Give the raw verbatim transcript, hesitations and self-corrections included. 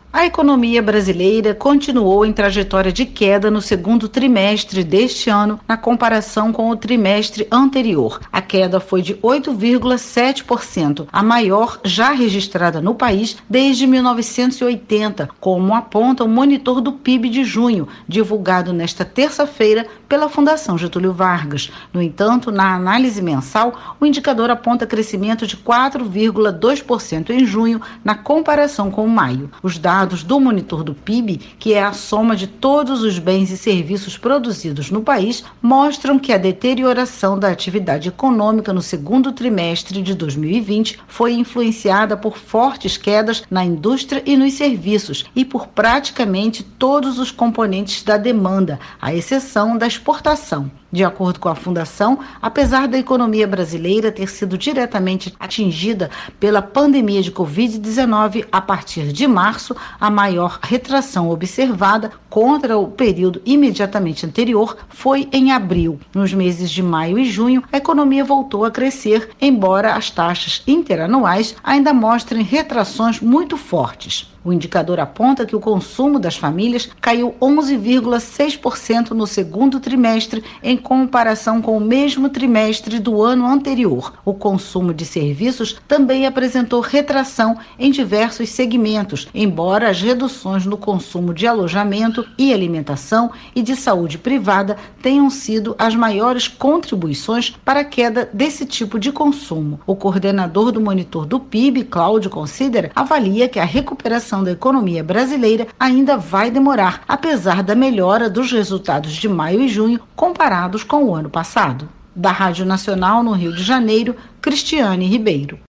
A economia brasileira continuou em trajetória de queda no segundo trimestre deste ano, na comparação com o trimestre anterior. A queda foi de oito vírgula sete por cento, a maior já registrada no país desde mil novecentos e oitenta, como aponta o monitor do P I B de junho, divulgado nesta terça-feira pela Fundação Getúlio Vargas. No entanto, na análise mensal, o indicador aponta crescimento de quatro vírgula dois por cento em junho, na comparação com maio. Os dados Dados do monitor do P I B, que é a soma de todos os bens e serviços produzidos no país, mostram que a deterioração da atividade econômica no segundo trimestre de dois mil e vinte foi influenciada por fortes quedas na indústria e nos serviços e por praticamente todos os componentes da demanda, à exceção da exportação. De acordo com a Fundação, apesar da economia brasileira ter sido diretamente atingida pela pandemia de covid dezenove a partir de março, a maior retração observada contra o período imediatamente anterior foi em abril. Nos meses de maio e junho, a economia voltou a crescer, embora as taxas interanuais ainda mostrem retrações muito fortes. O indicador aponta que o consumo das famílias caiu onze vírgula seis por cento no segundo trimestre em comparação com o mesmo trimestre do ano anterior. O consumo de serviços também apresentou retração em diversos segmentos, embora as reduções no consumo de alojamento e alimentação e de saúde privada tenham sido as maiores contribuições para a queda desse tipo de consumo. O coordenador do monitor do P I B, Cláudio Considera, avalia que a recuperação da economia brasileira ainda vai demorar, apesar da melhora dos resultados de maio e junho comparados com o ano passado. Da Rádio Nacional no Rio de Janeiro, Cristiane Ribeiro.